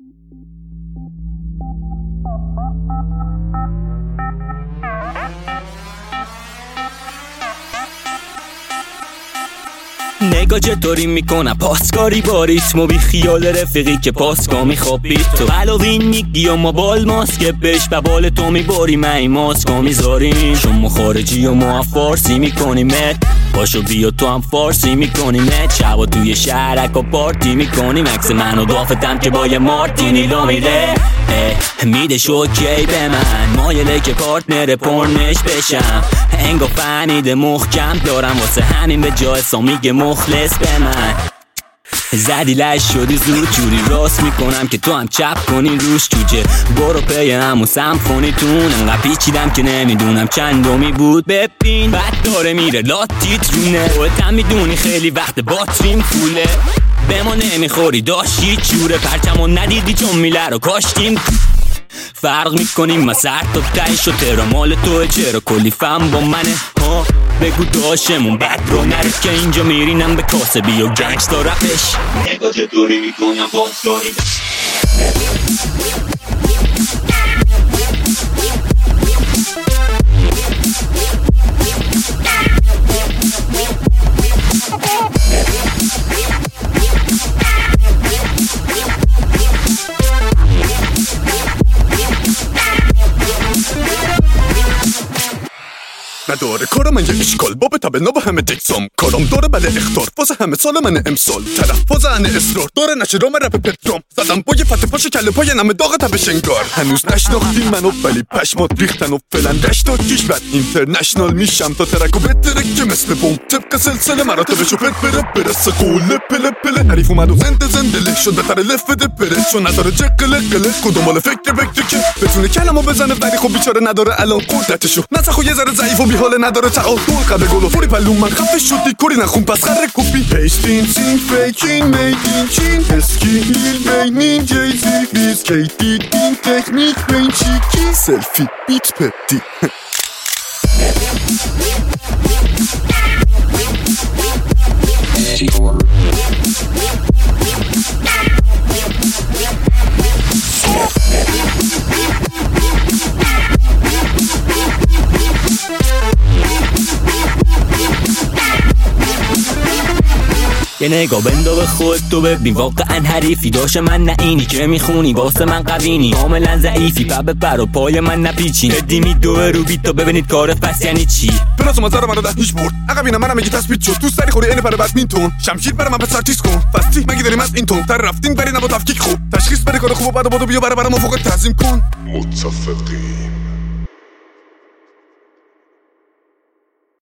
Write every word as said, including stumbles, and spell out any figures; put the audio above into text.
نگاه چطوری میکنم پاسکاری با ریتم و بی خیال رفیقی که پاسکا میخوابی تو علاوین میگی و ما بال ماسکه بش و بال تو میباری من این ماسکا میذاریم شما خارجی و ما فارسی میکنیمت باشو بیا تو هم فارسی میکنیمت شبا توی شهرک و پارتی میکنیم عکس من و دافتم که با یه مارتینی لا میره میده شوکی به من مایله که پارتنر پرنش بشم انگا فنیده محکم دارم واسه همین به جا حسا میگه مخلص به من زدی لش شدی زود جوری راست میکنم که تو هم چپ کنی روش جوجه برو پی همون سمفونیتون انقدر پیچیدم که نمیدونم چندمی بود ببین بعد داره میره لاتیت رونه خودت هم میدونی خیلی وقت باتریم فوله به ما نمیخوری داشتی چوره پرچمو ندیدی چون میله رو کاشتیم فرق میکنیم ما سر تا تایش و ترا مال توه چرا کلی فهم با منه ها بگو داشمون بد رو نره که اینجا میرینم به کاسبی و گنگستا رپش نگاه چطوری میکنم پاسکاری نداره کارم من یه اشکال بابه تا به نو با همه تکسام کارم داره بله اختار واسه همه سال من امسال تلفظ انه اصرار داره نشه رام رپ پترام زدم با یه فته پاش کله پای نمه داغ تا بشنگار هنوز نشناختیم منو ولی پشمات ریختن و فلن رشتا کیش بعد اینترنشنال میشم تا ترک و بترکه مثل بوم طبق سلسله مراتبشو پت بره برسه قوله پله پله حریف اومد و زنده زنده له شد بهتره لف بده بره چون نداره جقله قله کدوم مال فکر فکر که بتونه کلمو بزنه ولی خب بیچاره نداره الان قدرتشو نسخو یه ذره ضعیف و بی‌حال نداره تعادل قبل گل و فوری پلو من خفه شدی کاری نخون پس خره کپی پیستین سین فیکین میدین چین اسکیل بینین جیزی بیز کیتی این تکنیک بین چیکی سلفی بیت پتی یه نگاه بندا به خود تو ببین واقعا حریفی داشته من نه اینی که میخونی واسه من قوینی کاملا ضعیفی پا پر و پای من نپیچین ادی میدوه رو بیت تا ببینید کار پس یعنی چی پلاس مزار منو ده هیچ برد عقبینا منم میگی تثبیت شد تو سری خوری اینه پر بدمینتون شمشیر برام به سر چیز کن فستی مگه داریم از این تون تر رفتین بری نبا تفکیک خوب تشخیص بده کار خوب بعد بودو بیا برا برام فوق تنظیم کن متفقیم